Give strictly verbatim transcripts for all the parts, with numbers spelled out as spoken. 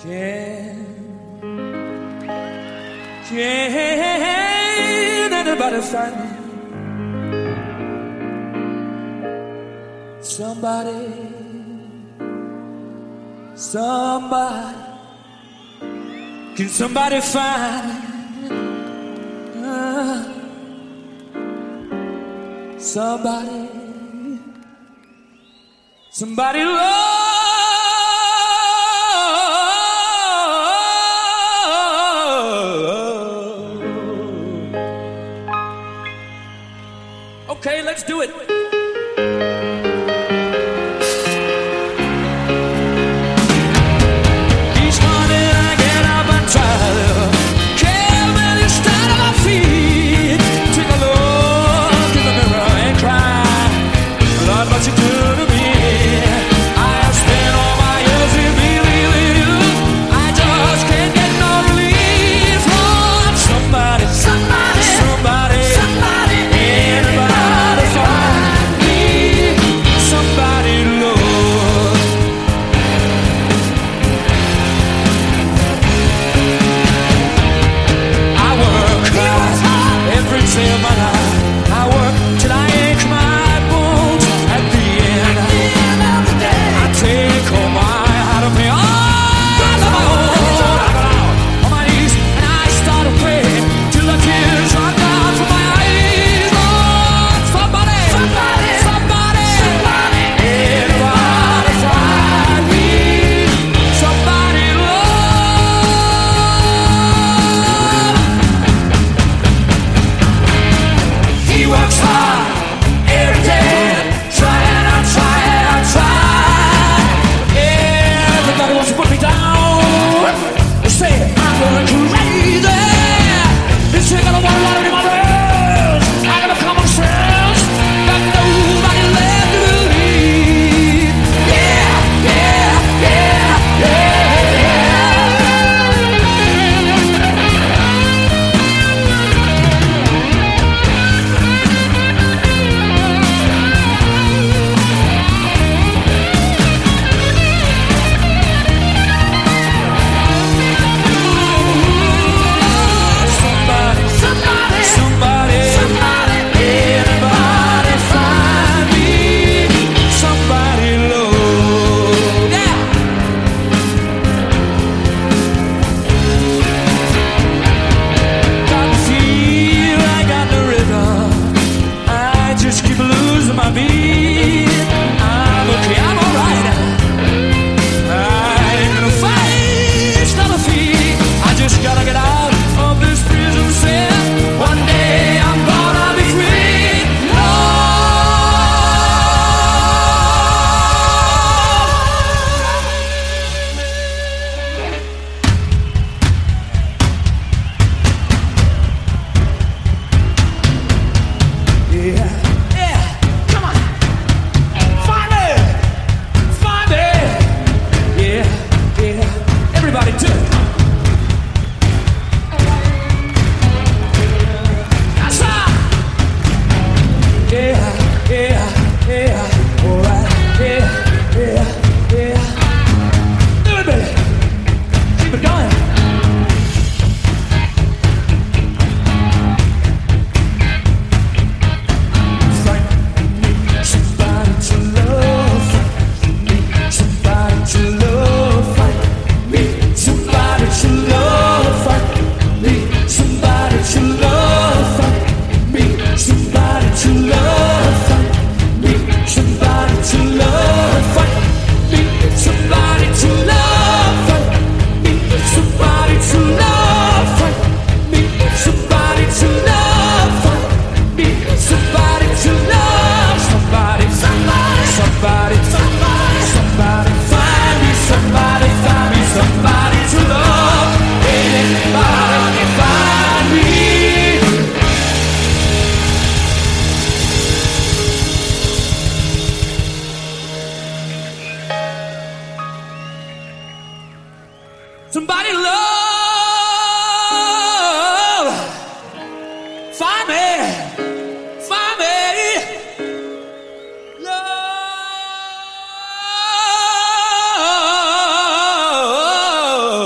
Can, can anybody find me? Somebody, somebody, can somebody find uh, somebody, somebody love? Okay, let's do it. Each morning I get up and try to carry the start of my feet. Take a look in the mirror and cry, Lord, what you do to me. I have spent all my years in believing you. I just can't get no relief from somebody, somebody, somebody, somebody, anybody. In my life, I work till I ache my bones. At the end, at the end of the day, I take all my heart to pay all of my own. I got out on my knees and I started praying till the tears run down from my eyes. Lord, somebody, somebody, somebody, somebody, anybody find me, somebody love. He works hard every day, trying, I'm trying, I'm trying. Everybody wants to put me down. They say I'm going crazy. They say I don't want water in my veins. I got a common sense, but nobody left to believe. Yeah, yeah, yeah, yeah. Somebody love, find me, find me, love.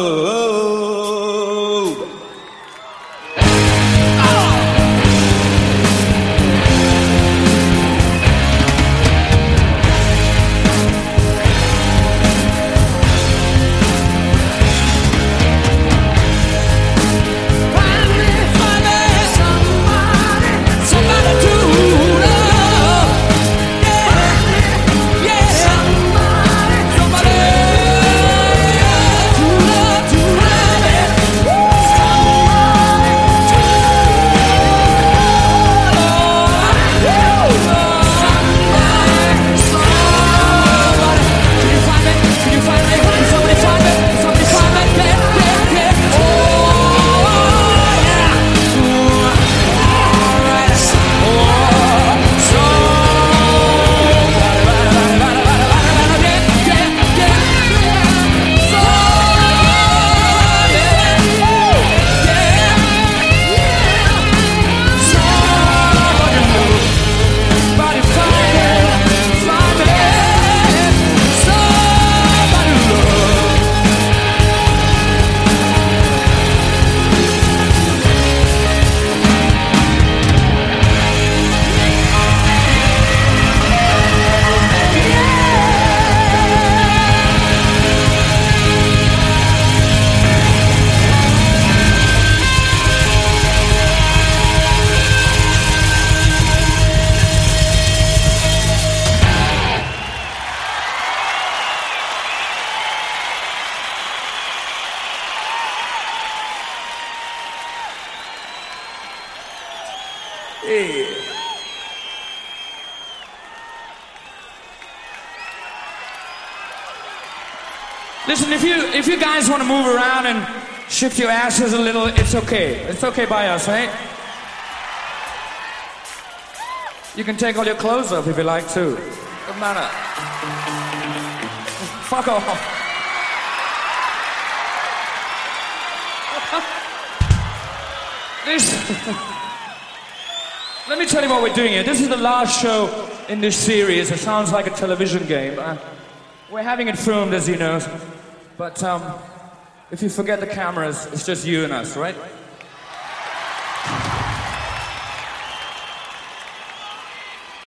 Hey. Listen, if you if you guys want to move around and shift your asses a little, it's okay. It's okay by us, right? You can take all your clothes off if you like to. Doesn't matter. Fuck off. This. Let me tell you what we're doing here. This is the last show in this series. It sounds like a television game. Uh, we're having it filmed, as you know. But um, if you forget the cameras, it's just you and us, right?